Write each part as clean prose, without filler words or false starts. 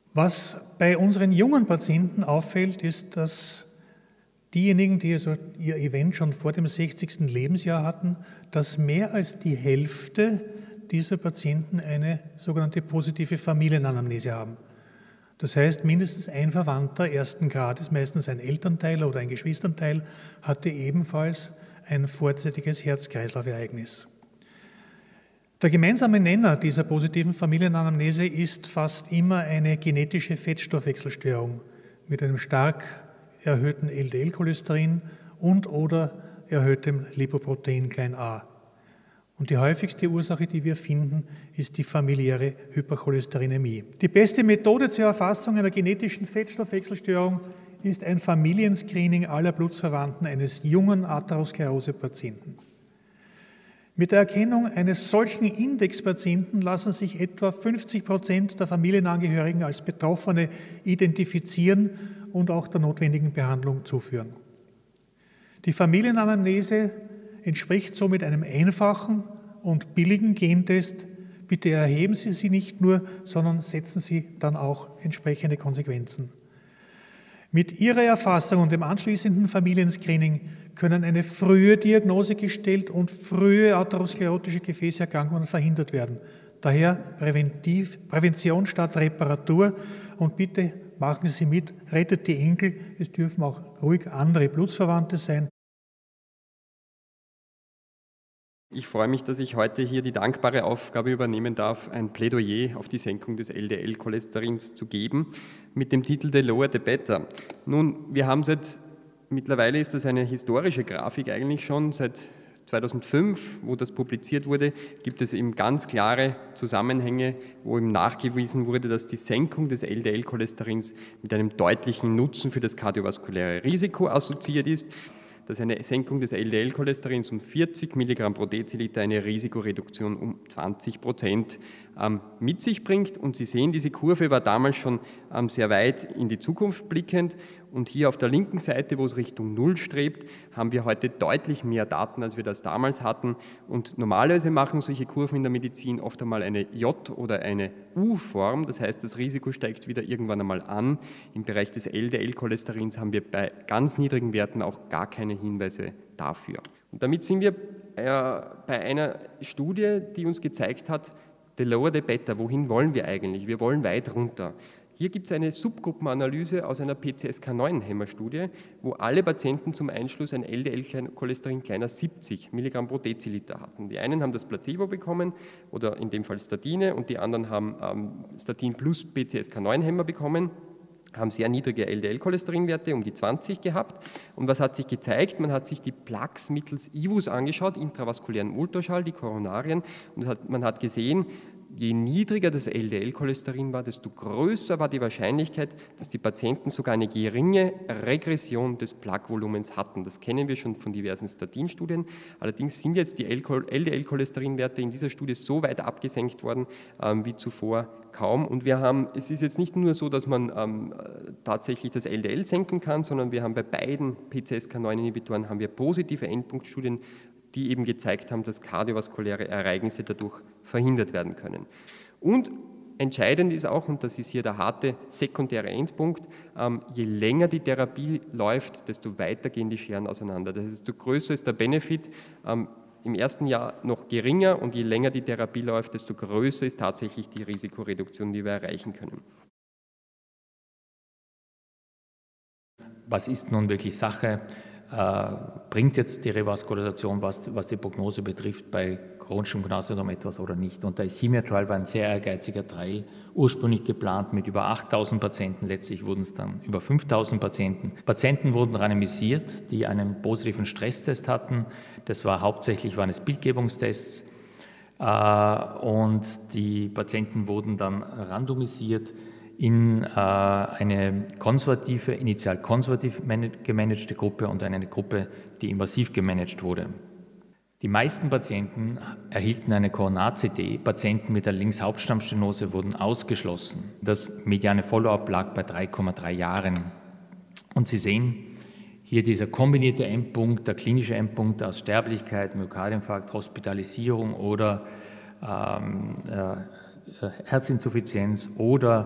Was bei unseren jungen Patienten auffällt, ist, dass diejenigen, die also ihr Event schon vor dem 60. Lebensjahr hatten, dass mehr als die Hälfte dieser Patienten eine sogenannte positive Familienanamnese haben. Das heißt, mindestens ein Verwandter ersten Grades, meistens ein Elternteil oder ein Geschwisterteil, hatte ebenfalls ein vorzeitiges Herz-Kreislauf-Ereignis. Der gemeinsame Nenner dieser positiven Familienanamnese ist fast immer eine genetische Fettstoffwechselstörung mit einem stark erhöhten LDL-Cholesterin und oder erhöhtem Lipoprotein a. Und die häufigste Ursache, die wir finden, ist die familiäre Hypercholesterinämie. Die beste Methode zur Erfassung einer genetischen Fettstoffwechselstörung ist ein Familienscreening aller Blutsverwandten eines jungen Atherosklerose-Patienten. Mit der Erkennung eines solchen Indexpatienten lassen sich etwa 50% der Familienangehörigen als Betroffene identifizieren und auch der notwendigen Behandlung zuführen. Die Familienanamnese entspricht somit einem einfachen und billigen Gentest. Bitte erheben Sie sie nicht nur, sondern setzen Sie dann auch entsprechende Konsequenzen. Mit Ihrer Erfassung und dem anschließenden Familienscreening können eine frühe Diagnose gestellt und frühe atherosklerotische Gefäßerkrankungen verhindert werden. Daher Prävention statt Reparatur und bitte machen Sie mit, rettet die Enkel, es dürfen auch ruhig andere Blutsverwandte sein. Ich freue mich, dass ich heute hier die dankbare Aufgabe übernehmen darf, ein Plädoyer auf die Senkung des LDL-Cholesterins zu geben, mit dem Titel The Lower the Better. Nun, wir haben mittlerweile ist das eine historische Grafik eigentlich schon, seit 2005, wo das publiziert wurde, gibt es eben ganz klare Zusammenhänge, wo eben nachgewiesen wurde, dass die Senkung des LDL-Cholesterins mit einem deutlichen Nutzen für das kardiovaskuläre Risiko assoziiert ist, dass eine Senkung des LDL-Cholesterins um 40 Milligramm pro Deziliter eine Risikoreduktion um 20% mit sich bringt. Und Sie sehen, diese Kurve war damals schon sehr weit in die Zukunft blickend. Und hier auf der linken Seite, wo es Richtung Null strebt, haben wir heute deutlich mehr Daten, als wir das damals hatten. Und normalerweise machen solche Kurven in der Medizin oft einmal eine J- oder eine U-Form. Das heißt, das Risiko steigt wieder irgendwann einmal an. Im Bereich des LDL-Cholesterins haben wir bei ganz niedrigen Werten auch gar keine Hinweise dafür. Und damit sind wir bei einer Studie, die uns gezeigt hat, the lower the better. Wohin wollen wir eigentlich? Wir wollen weit runter. Hier gibt es eine Subgruppenanalyse aus einer PCSK9-Hämmer-Studie, wo alle Patienten zum Einschluss ein LDL-Cholesterin kleiner 70 Milligramm pro Deziliter hatten. Die einen haben das Placebo bekommen oder in dem Fall Statine und die anderen haben Statin plus PCSK9-Hämmer bekommen, haben sehr niedrige LDL-Cholesterinwerte, um die 20 gehabt. Und was hat sich gezeigt? Man hat sich die Plaques mittels IVUS angeschaut, intravaskulären Ultraschall, die Koronarien, und man hat gesehen, je niedriger das LDL-Cholesterin war, desto größer war die Wahrscheinlichkeit, dass die Patienten sogar eine geringe Regression des Plaque-Volumens hatten. Das kennen wir schon von diversen Statin-Studien. Allerdings sind jetzt die LDL-Cholesterinwerte in dieser Studie so weit abgesenkt worden wie zuvor kaum. Und es ist jetzt nicht nur so, dass man tatsächlich das LDL senken kann, sondern wir haben bei beiden PCSK9-Inhibitoren haben wir positive Endpunktstudien, die eben gezeigt haben, dass kardiovaskuläre Ereignisse dadurch verhindert werden können. Und entscheidend ist auch, und das ist hier der harte sekundäre Endpunkt, je länger die Therapie läuft, desto weiter gehen die Scheren auseinander. Das heißt, desto größer ist der Benefit, im ersten Jahr noch geringer, und je länger die Therapie läuft, desto größer ist tatsächlich die Risikoreduktion, die wir erreichen können. Was ist nun wirklich Sache? Bringt jetzt die Revaskularisation, was die Prognose betrifft, bei chronischem Cardiom etwas oder nicht? Und der ISIMIA-Trial war ein sehr ehrgeiziger Trial, ursprünglich geplant mit über 8.000 Patienten, letztlich wurden es dann über 5.000 Patienten. Patienten wurden randomisiert, die einen positiven Stresstest hatten. Das waren es Bildgebungstests. Und die Patienten wurden dann randomisiert in eine initial konservativ gemanagte Gruppe und eine Gruppe, die invasiv gemanagt wurde. Die meisten Patienten erhielten eine Coronar-CT. Patienten mit der Linkshauptstammstenose wurden ausgeschlossen. Das mediane Follow-up lag bei 3,3 Jahren. Und Sie sehen hier dieser kombinierte Endpunkt, der klinische Endpunkt aus Sterblichkeit, Myokardinfarkt, Hospitalisierung oder Herzinsuffizienz oder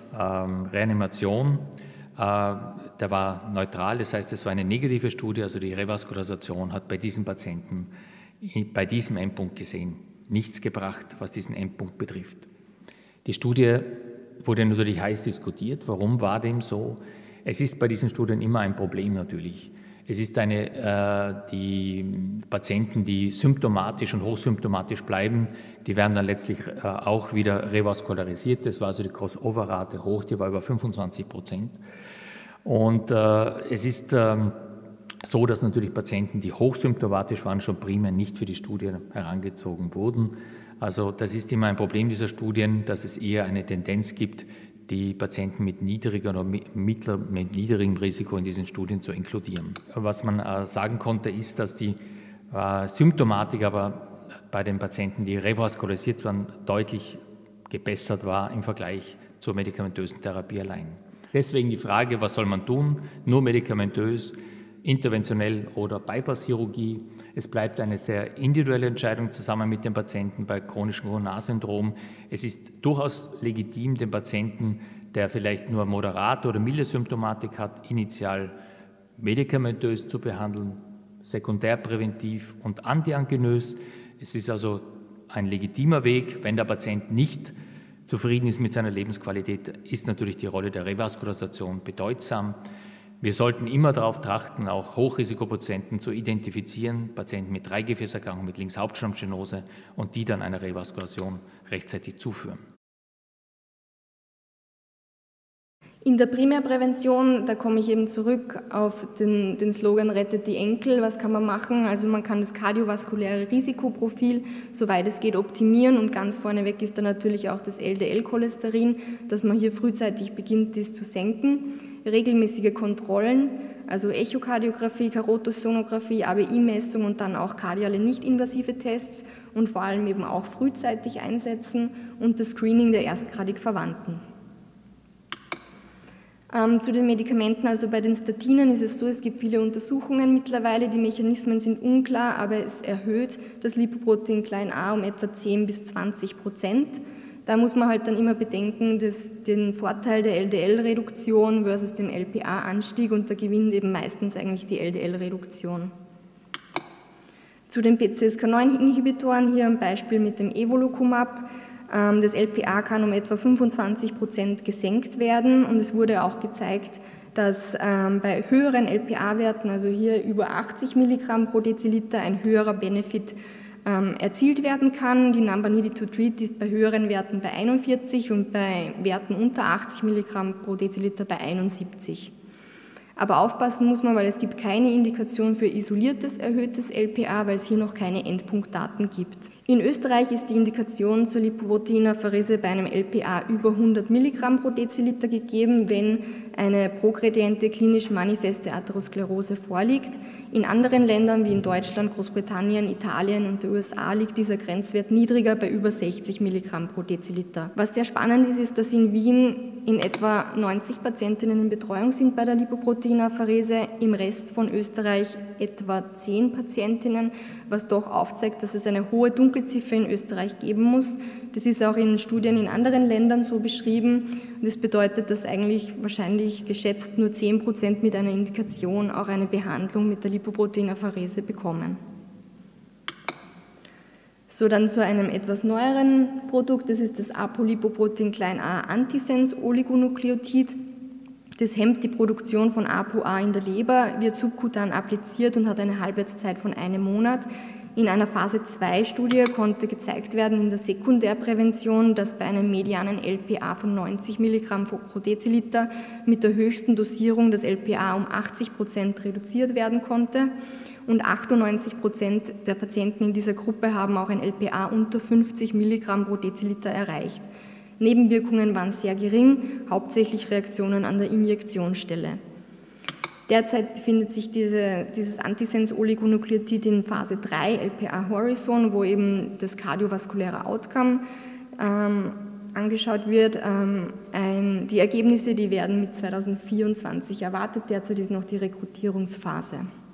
Reanimation. Der war neutral, das heißt, es war eine negative Studie, also die Revaskularisation hat bei diesen Patienten bei diesem Endpunkt gesehen nichts gebracht, was diesen Endpunkt betrifft. Die Studie wurde natürlich heiß diskutiert. Warum war dem so? Es ist bei diesen Studien immer ein Problem natürlich. Es ist die Patienten, die symptomatisch und hochsymptomatisch bleiben, die werden dann letztlich auch wieder revaskularisiert. Das war also die Crossover-Rate hoch, die war über 25%. Und es ist so, dass natürlich Patienten, die hochsymptomatisch waren, schon primär nicht für die Studie herangezogen wurden. Also das ist immer ein Problem dieser Studien, dass es eher eine Tendenz gibt, die Patienten mit niedrigem oder mit niedrigem Risiko in diesen Studien zu inkludieren. Was man sagen konnte, ist, dass die Symptomatik aber bei den Patienten, die revaskularisiert waren, deutlich gebessert war im Vergleich zur medikamentösen Therapie allein. Deswegen die Frage, was soll man tun? Nur medikamentös, interventionell oder Bypass-Chirurgie. Es bleibt eine sehr individuelle Entscheidung zusammen mit dem Patienten bei chronischem Coronarsyndrom. Es ist durchaus legitim, den Patienten, der vielleicht nur moderate oder milde Symptomatik hat, initial medikamentös zu behandeln, sekundärpräventiv und antianginös. Es ist also ein legitimer Weg. Wenn der Patient nicht zufrieden ist mit seiner Lebensqualität, ist natürlich die Rolle der Revaskularisation bedeutsam. Wir sollten immer darauf trachten, auch Hochrisikopatienten zu identifizieren, Patienten mit Dreigefäßerkrankung, mit Linkshauptstammstenose und die dann einer Revaskularisation rechtzeitig zuführen. In der Primärprävention, da komme ich eben zurück auf den Slogan Rettet die Enkel. Was kann man machen? Also man kann das kardiovaskuläre Risikoprofil, soweit es geht, optimieren und ganz vorneweg ist da natürlich auch das LDL-Cholesterin, dass man hier frühzeitig beginnt, dies zu senken. Regelmäßige Kontrollen, also Echokardiographie, Karotosonographie, ABI-Messung und dann auch kardiale nicht-invasive Tests und vor allem eben auch frühzeitig einsetzen und das Screening der erstgradig Verwandten. Zu den Medikamenten, also bei den Statinen ist es so, es gibt viele Untersuchungen mittlerweile, die Mechanismen sind unklar, aber es erhöht das Lipoprotein a um etwa 10-20%. Da muss man halt dann immer bedenken, dass den Vorteil der LDL-Reduktion versus dem LPA-Anstieg und da gewinnt eben meistens eigentlich die LDL-Reduktion. Zu den PCSK9-Inhibitoren hier ein Beispiel mit dem Evolocumab. Das LPA kann um etwa 25% gesenkt werden und es wurde auch gezeigt, dass bei höheren LPA-Werten, also hier über 80 Milligramm pro Deziliter, ein höherer Benefit erzielt werden kann. Die Number Needed to Treat ist bei höheren Werten bei 41 und bei Werten unter 80 Milligramm pro Deziliter bei 71. Aber aufpassen muss man, weil es gibt keine Indikation für isoliertes erhöhtes LPA, weil es hier noch keine Endpunktdaten gibt. In Österreich ist die Indikation zur Lipoproteinapherese bei einem LPA über 100 Milligramm pro Deziliter gegeben, wenn eine progrediente klinisch manifeste Atherosklerose vorliegt. In anderen Ländern wie in Deutschland, Großbritannien, Italien und den USA liegt dieser Grenzwert niedriger bei über 60 Milligramm pro Deziliter. Was sehr spannend ist, ist, dass in Wien in etwa 90 Patientinnen in Betreuung sind bei der Lipoproteinapherese, im Rest von Österreich etwa 10 Patientinnen, was doch aufzeigt, dass es eine hohe Dunkelziffer in Österreich geben muss. Das ist auch in Studien in anderen Ländern so beschrieben. Und das bedeutet, dass eigentlich wahrscheinlich geschätzt nur 10% mit einer Indikation auch eine Behandlung mit der Lipoproteinapherese bekommen. So, dann zu einem etwas neueren Produkt, das ist das Apolipoprotein a Antisens-Oligonukleotid. Das hemmt die Produktion von ApoA in der Leber, wird subkutan appliziert und hat eine Halbwertszeit von 1 Monat. In einer Phase-2-Studie konnte gezeigt werden in der Sekundärprävention, dass bei einem medianen LPA von 90 Milligramm pro Deziliter mit der höchsten Dosierung das LPA um 80% reduziert werden konnte. Und 98% der Patienten in dieser Gruppe haben auch ein LPA unter 50 Milligramm pro Deziliter erreicht. Nebenwirkungen waren sehr gering, hauptsächlich Reaktionen an der Injektionsstelle. Derzeit befindet sich dieses Antisens-Oligonukleotid in Phase 3, LPA Horizon, wo eben das kardiovaskuläre Outcome angeschaut wird. Die Ergebnisse, die werden mit 2024 erwartet. Derzeit ist noch die Rekrutierungsphase.